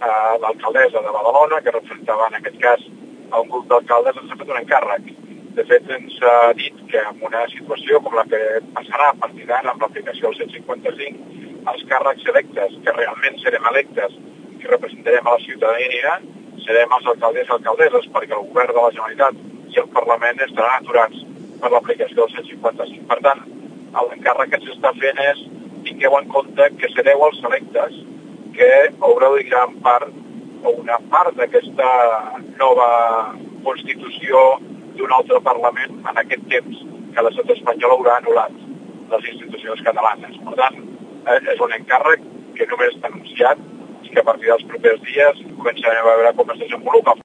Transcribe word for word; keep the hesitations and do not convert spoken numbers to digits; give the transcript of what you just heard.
eh, l'alcaldessa de Badalona, que representava en aquest cas a un grup d'alcaldes, ens ha fet un encàrrec. De fet, ens ha dit que en una situació com la que passarà a partir d'ara amb l'aplicació del cent i cinquanta cinc, els càrrecs electes, que realment serem electes i que representarem a la ciutadania, serem els alcaldes i alcaldesses, perquè el govern de la Generalitat i el Parlament estaran aturats per l'aplicació del cent i cinquanta cinc. Per tant, l'encàrrec que s'està fent és tingueu en compte que sereu els electes que haureu de tirar en part o una part d'aquesta nova constitució d'un altre Parlament en aquest temps que l'estat espanyol haurà anul·lat les institucions catalanes. Per tant, és un encàrrec que només està anunciat i que a partir dels propers dies començarem a veure com es desenvolupa.